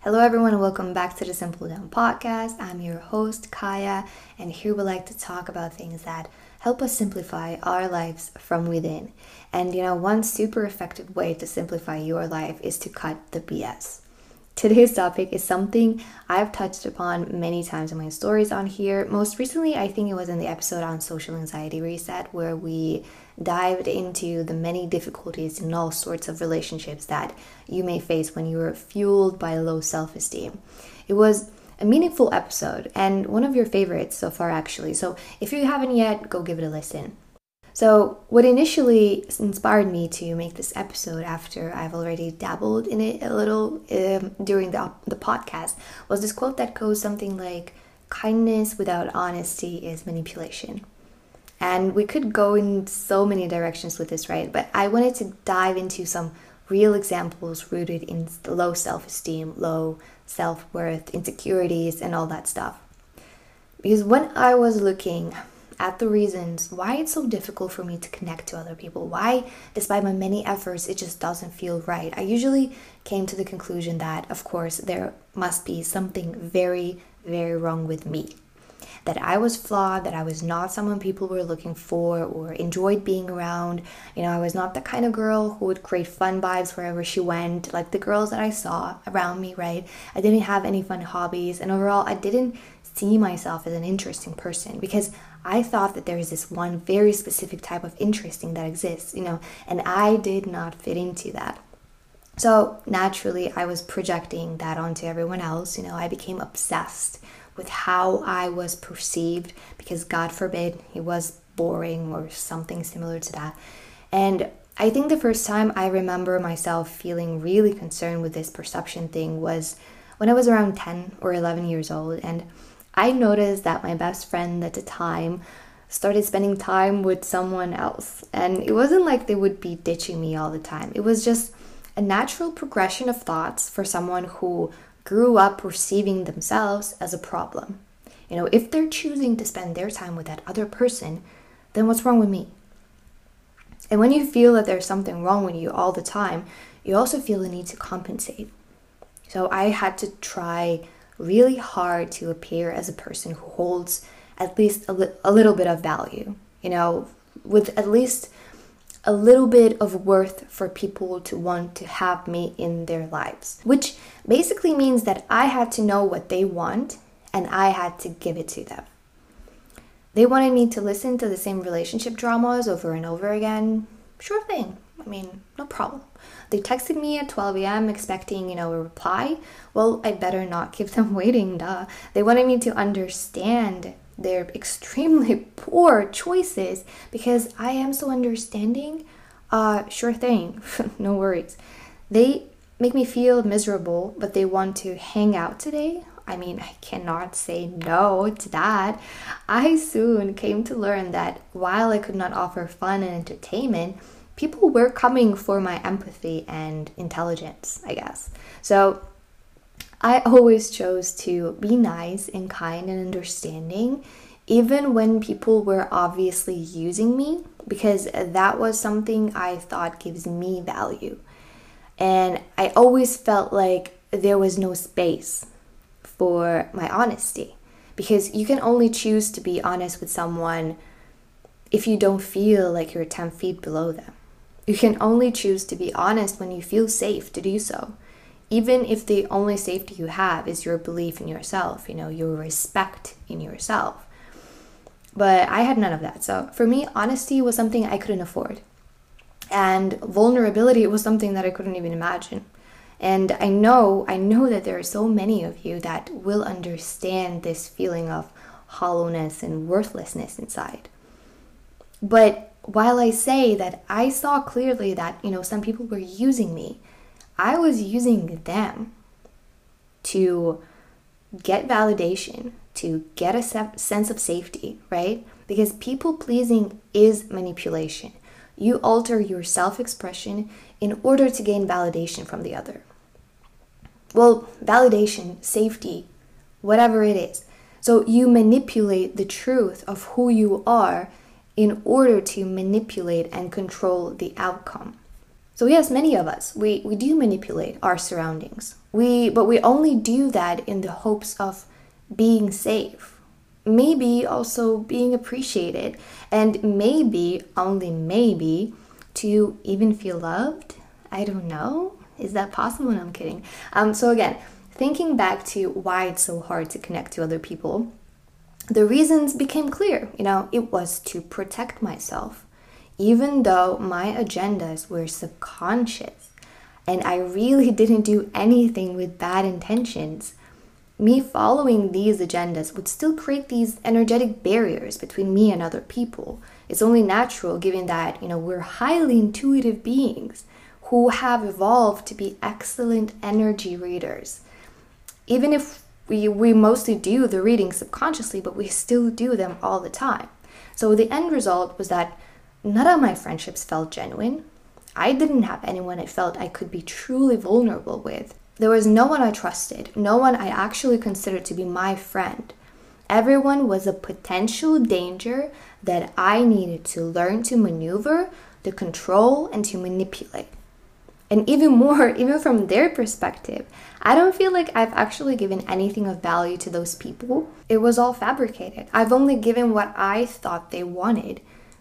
Hello, everyone, and welcome back to the Simple Down podcast. I'm your host, Kaya, and here we like to talk about things that help us simplify our lives from within. And one super effective way to simplify your life is to cut the BS. Today's topic is something I've touched upon many times in my stories on here. Most recently, I think it was in the episode on social anxiety reset, where we dived into the many difficulties in all sorts of relationships that you may face when you're fueled by low self-esteem. It was a meaningful episode and one of your favorites so far, actually. So if you haven't yet, go give it a listen. So what initially inspired me to make this episode, after I've already dabbled in it a little during the podcast, was this quote that goes something like, "Kindness without honesty is manipulation." And we could go in so many directions with this, right? But I wanted to dive into some real examples rooted in low self-esteem, low self-worth, insecurities, and all that stuff. Because when I was looking at the reasons why it's so difficult for me to connect to other people, why, despite my many efforts, it just doesn't feel right, I usually came to the conclusion that, of course, there must be something very, very wrong with me. That I was flawed, that I was not someone people were looking for or enjoyed being around. I was not the kind of girl who would create fun vibes wherever she went, like the girls that I saw around me, right? I didn't have any fun hobbies, and overall, I didn't see myself as an interesting person because I thought that there is this one very specific type of interesting that exists, and I did not fit into that. So naturally, I was projecting that onto everyone else. I became obsessed with how I was perceived because, God forbid, he was boring or something similar to that. And I think the first time I remember myself feeling really concerned with this perception thing was when I was around 10 or 11 years old, and I noticed that my best friend at the time started spending time with someone else. And it wasn't like they would be ditching me all the time. It was just a natural progression of thoughts for someone who grew up perceiving themselves as a problem. If they're choosing to spend their time with that other person, then what's wrong with me? And when you feel that there's something wrong with you all the time, you also feel the need to compensate. So I had to try really hard to appear as a person who holds at least a little bit of value, with at least a little bit of worth for people to want to have me in their lives, which basically means that I had to know what they want and I had to give it to them. They wanted me to listen to the same relationship dramas over and over again. Sure thing. No problem. They texted me at 12 a.m. expecting, a reply. Well, I better not keep them waiting, duh. They wanted me to understand their extremely poor choices because I am so understanding. Sure thing. No worries. They make me feel miserable, but they want to hang out today. I cannot say no to that. I soon came to learn that while I could not offer fun and entertainment, people were coming for my empathy and intelligence, I guess. So I always chose to be nice and kind and understanding, even when people were obviously using me, because that was something I thought gives me value. And I always felt like there was no space for my honesty, because you can only choose to be honest with someone if you don't feel like you're 10 feet below them. You can only choose to be honest when you feel safe to do so, even if the only safety you have is your belief in yourself, your respect in yourself. But I had none of that. So for me, honesty was something I couldn't afford. And vulnerability was something that I couldn't even imagine. And I know that there are so many of you that will understand this feeling of hollowness and worthlessness inside. But while I say that I saw clearly that, some people were using me, I was using them to get validation, to get a sense of safety, right? Because people pleasing is manipulation. You alter your self-expression in order to gain validation from the other. Well, validation, safety, whatever it is. So you manipulate the truth of who you are in order to manipulate and control the outcome. So yes, many of us, we do manipulate our surroundings. But we only do that in the hopes of being safe. Maybe also being appreciated, and maybe, only maybe, to even feel loved. I don't know. Is that possible? No, I'm kidding. So again, thinking back to why it's so hard to connect to other people, the reasons became clear. It was to protect myself, even though my agendas were subconscious and I really didn't do anything with bad intentions. Me following these agendas would still create these energetic barriers between me and other people. It's only natural given that, we're highly intuitive beings who have evolved to be excellent energy readers. Even if we mostly do the reading subconsciously, but we still do them all the time. So the end result was that none of my friendships felt genuine. I didn't have anyone I felt I could be truly vulnerable with. There was no one I trusted, no one I actually considered to be my friend. Everyone was a potential danger that I needed to learn to maneuver, to control, and to manipulate. And even more, even from their perspective, I don't feel like I've actually given anything of value to those people. It was all fabricated. I've only given what I thought they wanted,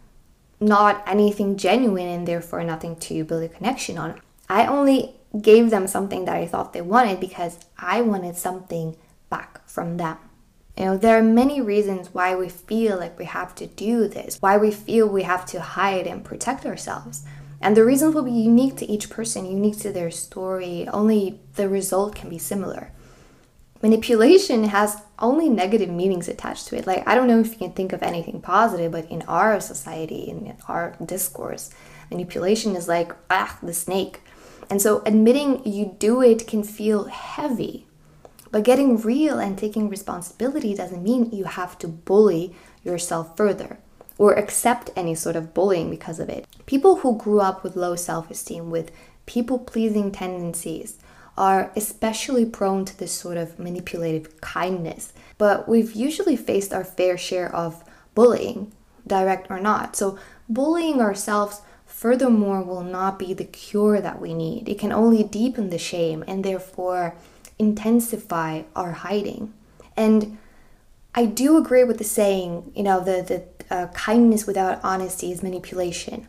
not anything genuine, and therefore nothing to build a connection on. I only gave them something that I thought they wanted because I wanted something back from them. There are many reasons why we feel like we have to do this, why we feel we have to hide and protect ourselves. And the reasons will be unique to each person, unique to their story. Only the result can be similar. Manipulation has only negative meanings attached to it. Like, I don't know if you can think of anything positive, but in our society, in our discourse, manipulation is like, the snake. And so admitting you do it can feel heavy. But getting real and taking responsibility doesn't mean you have to bully yourself further or accept any sort of bullying because of it. People who grew up with low self-esteem, with people-pleasing tendencies, are especially prone to this sort of manipulative kindness. But we've usually faced our fair share of bullying, direct or not. So bullying ourselves, furthermore, will not be the cure that we need. It can only deepen the shame and therefore intensify our hiding. And I do agree with the saying, the kindness without honesty is manipulation.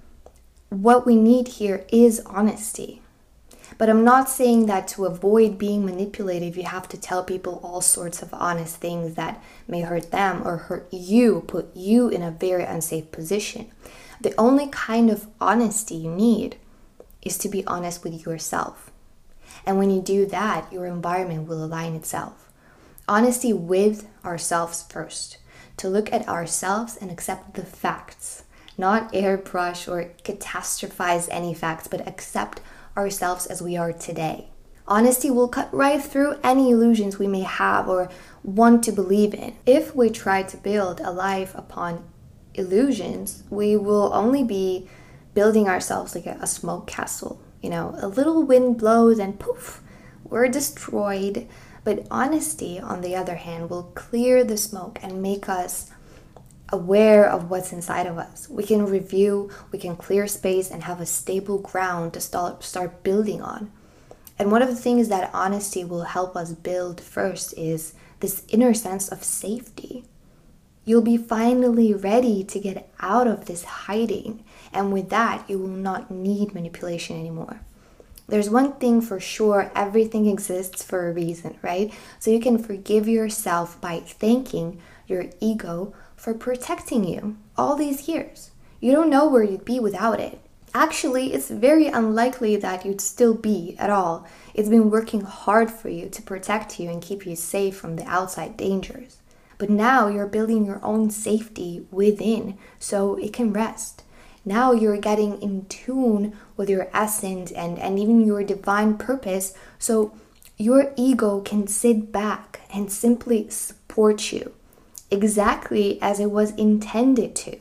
What we need here is honesty. But I'm not saying that to avoid being manipulative, you have to tell people all sorts of honest things that may hurt them or hurt you, put you in a very unsafe position. The only kind of honesty you need is to be honest with yourself. And when you do that, your environment will align itself. Honesty with ourselves first. To look at ourselves and accept the facts. Not airbrush or catastrophize any facts, but accept ourselves as we are today. Honesty will cut right through any illusions we may have or want to believe in. If we try to build a life upon illusions, we will only be building ourselves like a smoke castle. A little wind blows and poof, we're destroyed. But honesty, on the other hand, will clear the smoke and make us aware of what's inside of us. We can review, we can clear space and have a stable ground to start building on. And one of the things that honesty will help us build first is this inner sense of safety. You'll be finally ready to get out of this hiding. And with that, you will not need manipulation anymore. There's one thing for sure, everything exists for a reason, right? So you can forgive yourself by thanking your ego for protecting you all these years. You don't know where you'd be without it. Actually, it's very unlikely that you'd still be at all. It's been working hard for you to protect you and keep you safe from the outside dangers. But now you're building your own safety within so it can rest. Now you're getting in tune with your essence and even your divine purpose, so your ego can sit back and simply support you exactly as it was intended to.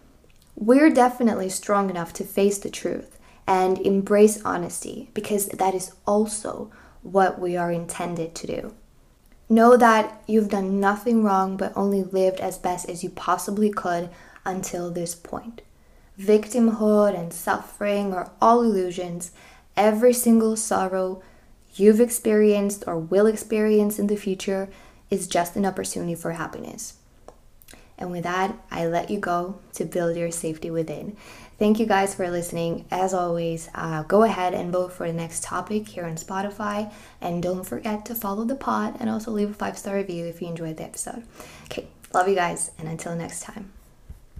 We're definitely strong enough to face the truth and embrace honesty because that is also what we are intended to do. Know that you've done nothing wrong but only lived as best as you possibly could until this point. victimhood and suffering are all illusions. Every single sorrow you've experienced or will experience in the future is just an opportunity for happiness. And with that, I let you go to build your safety within. Thank you guys for listening. As always, go ahead and vote for the next topic here on Spotify. And don't forget to follow the pod and also leave a 5-star review if you enjoyed the episode. Okay, love you guys. And until next time.